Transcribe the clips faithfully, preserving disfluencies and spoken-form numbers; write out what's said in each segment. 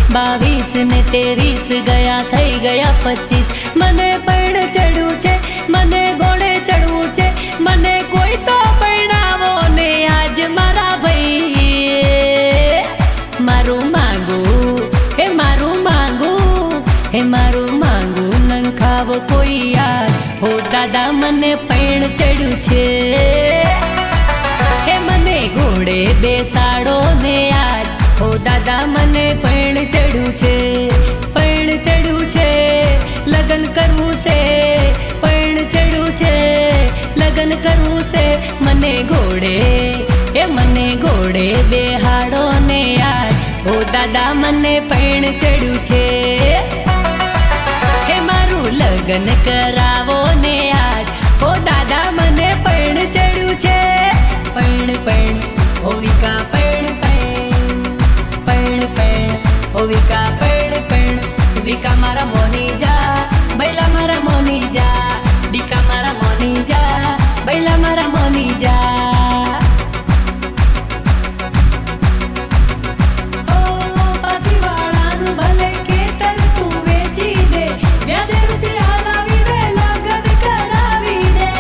बावीस ने तेवीस गया थई गया पच्चीस। मने पण चढ़ू छे मने घोड़े चढ़ू छे मने कोई तो परणावो ने आज मारा भाई। मारू मांगू हे मारू मांगू हे मारू मांगू नंग खावो कोई यार हो दादा मने पण चढ़ू छे। हे मने घोड़े बेसाड़ो ने यार हो दादा मने पण चढ़ू छे। पण चढ़ू छे लगन करवू से पण चढ़ू छे लगन करवू से मने घोड़े ए मने घोड़े बेहाड़ो ने यार हो दादा मने पण चढ़ू छे। हे मारू लगन करावो ने यार हो दादा मने पण चढ़ू छे। पण पण हो विका पण पण ओ विका पण पण विका मारा मोनी जा बैला मारा मोनी जा विका मारा मोनी जा बैला मारा मोनी जा। ओ पातीवाळानु भले खेतर तू वेची दे व्याजे रुपया लावी दे लगन करावी दे।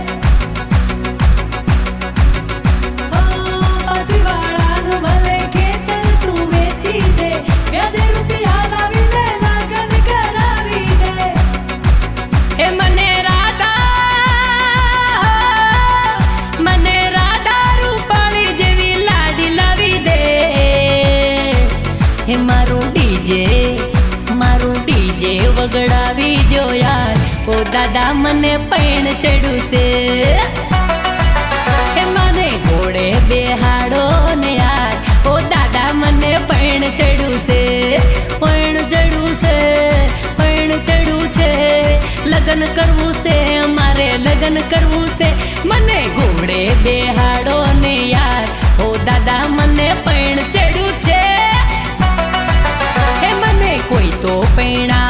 ओ पातीवाळानु भले खेतर तू वेची दे व्याजे रुपया लावी दे लगन करावी दे। ए मने राधा मने राधा रूपाली जेवी लाडी लावी दे। हे मारू डीजे मारू डीजे वगड़ावी दो यार ओ दादा मने पण चढ़ू से। हे मने घोड़े बेहाड़ो ने यार ओ दादा मने पण चढ़ू से। पण चढ़ू से पण चढ़ू छे लगन करवू से मारे लगन करवू से मने घोड़े बेहाड़ो ने यार ओ दादा मने पण चढ़ू छे। हे मने कोई तो पैणा